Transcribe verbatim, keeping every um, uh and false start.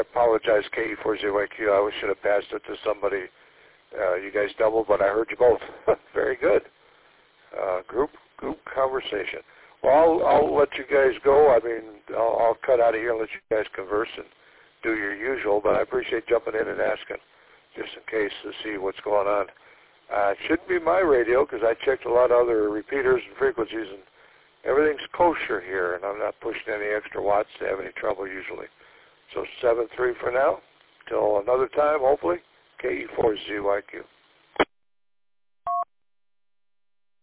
apologize, K E four Z Y Q. I should have passed it to somebody. Uh, you guys doubled, but I heard you both. Very good. Uh, group group conversation. Well, I'll, I'll let you guys go. I mean, I'll, I'll cut out of here and let you guys converse and do your usual, but I appreciate jumping in and asking just in case to see what's going on. Uh, it shouldn't be my radio because I checked a lot of other repeaters and frequencies, and everything's kosher here, and I'm not pushing any extra watts to have any trouble usually. So seven three for now. Till another time, hopefully, K E four Z Y Q.